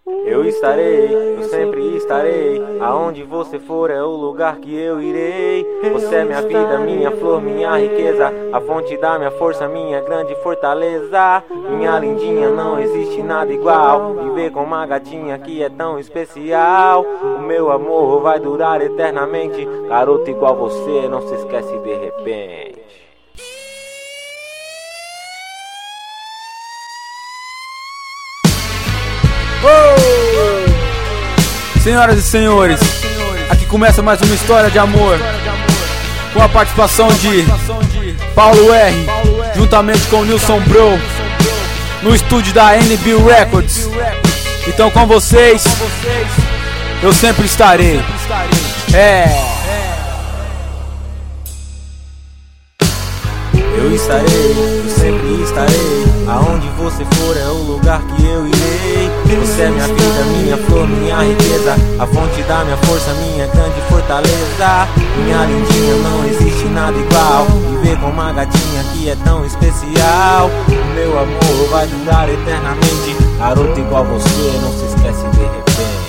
Eu estarei, eu sempre estarei. Aonde você for é o lugar que eu irei. Você é minha vida, minha flor, minha riqueza, a fonte da minha força, minha grande fortaleza. Minha lindinha, não existe nada igual. Viver com uma gatinha que é tão especial. O meu amor vai durar eternamente. Garoto igual você, não se esquece de repente. Senhoras e senhores, aqui começa mais uma história de amor, com a participação de Paulo R, juntamente com Nilson Bro, no estúdio da NB Records. Então com vocês, eu sempre estarei. Eu estarei, eu sempre estarei. Aonde você for é o lugar que eu irei. Você é minha vida, minha flor, minha riqueza, a fonte da minha força, minha grande fortaleza. Minha lindinha, não existe nada igual. Viver com uma gatinha que é tão especial. O meu amor vai durar eternamente. Garoto igual você, não se esquece de repente.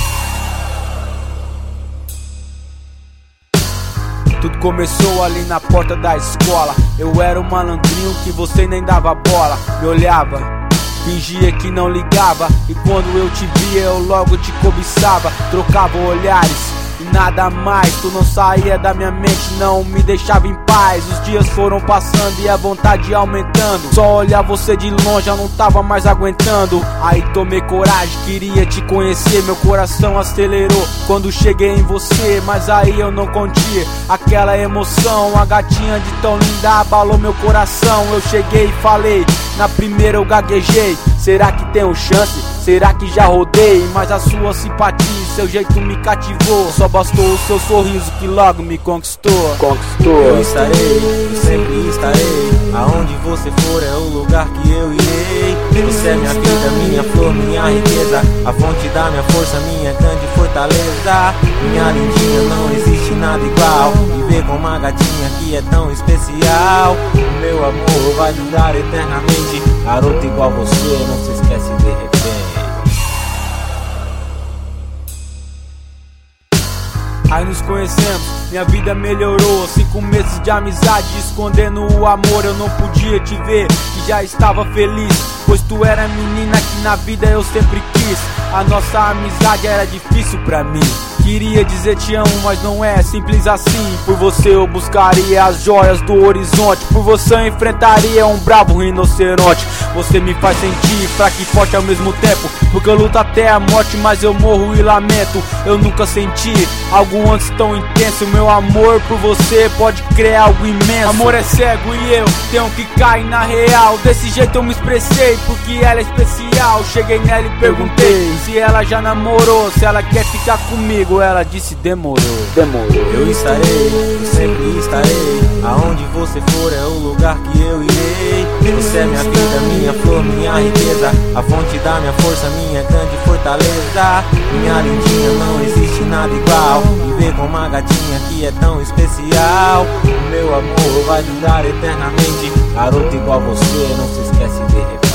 Tudo começou ali na porta da escola. Eu era um malandrinho que você nem dava bola. Me olhava, fingia que não ligava, e quando eu te via eu logo te cobiçava. Trocava olhares e nada mais, tu não saía da minha mente, não me deixava em paz. Os dias foram passando e a vontade aumentando. Só olhar você de longe eu não tava mais aguentando. Aí tomei coragem, queria te conhecer. Meu coração acelerou quando cheguei em você, mas aí eu não contia aquela emoção. A gatinha de tão linda abalou meu coração. Eu cheguei e falei, na primeira eu gaguejei. Será que tenho chance? Será que já rodei? Mas a sua simpatia e seu jeito me cativou. Só bastou o seu sorriso que logo me conquistou. Eu estarei, eu sempre estarei. Aonde você for é o lugar que eu irei. Você é minha vida, minha flor, minha riqueza, a fonte da minha força, minha grande fortaleza. Minha lindinha, não existe nada igual. Viver com uma gatinha que é tão especial. O meu amor vai durar eternamente. Garoto igual você, não se esquece de repente. Aí nos conhecemos, minha vida melhorou. 5 meses de amizade, escondendo o amor. Eu não podia te ver, que já estava feliz, pois tu era a menina que na vida eu sempre quis. A nossa amizade era difícil pra mim. Queria dizer te amo, mas não é simples assim. Por você eu buscaria as joias do horizonte. Por você eu enfrentaria um bravo rinoceronte. Você me faz sentir fraco e forte ao mesmo tempo, porque eu luto até a morte, mas eu morro e lamento. Eu nunca senti algo antes tão intenso. Meu amor por você pode criar algo imenso. Amor é cego e eu tenho que cair na real. Desse jeito eu me expressei, porque ela é especial. Cheguei nela e perguntei se ela já namorou, se ela quer ficar comigo. Ela disse demorou. Eu estarei, eu sempre estarei. Aonde você for é o lugar que eu irei. Você é minha vida, minha flor, minha riqueza, a fonte da minha força, minha grande fortaleza. Minha lindinha, não existe nada igual. Viver com uma gatinha que é tão especial. O meu amor vai durar eternamente. Garoto igual você, não se esquece de repente.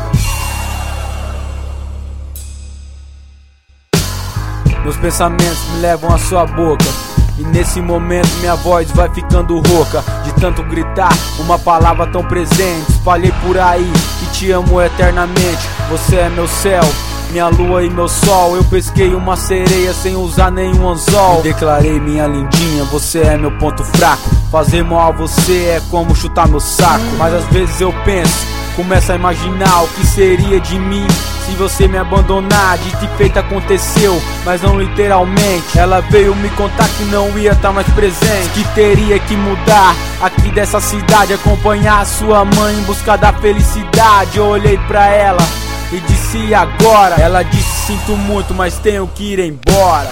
Meus pensamentos me levam à sua boca, e nesse momento minha voz vai ficando rouca. De tanto gritar, uma palavra tão presente. Espalhei por aí que te amo eternamente. Você é meu céu, minha lua e meu sol. Eu pesquei uma sereia sem usar nenhum anzol. Me declarei minha lindinha, você é meu ponto fraco. Fazer mal a você é como chutar meu saco. Mas às vezes eu penso, começo a imaginar o que seria de mim se você me abandonar. Dito e feito aconteceu, mas não literalmente. Ela veio me contar que não ia estar mais presente, que teria que mudar aqui dessa cidade, acompanhar a sua mãe em busca da felicidade. Eu olhei pra ela e disse e agora? Ela disse sinto muito, mas tenho que ir embora.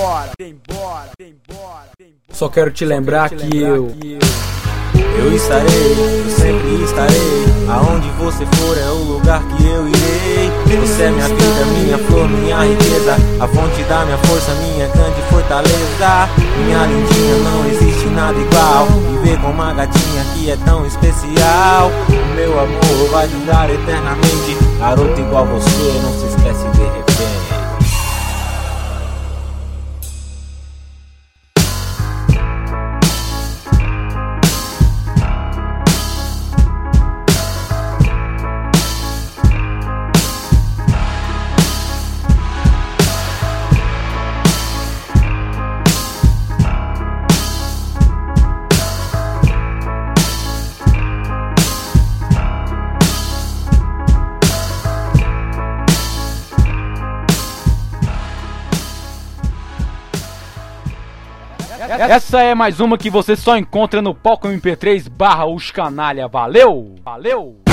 Só quero te lembrar que eu estarei, eu sempre estarei. Aonde você for é o lugar que eu irei. Você é minha vida, minha flor, minha riqueza, a fonte da minha força, minha grande fortaleza. Minha lindinha, não existe nada igual. Viver com uma gatinha que é tão especial. O meu amor vai durar eternamente. Garoto igual você, não se esquece de repente. Essa é mais uma que você só encontra no Palco MP3 /Os Canalha. Valeu! Valeu!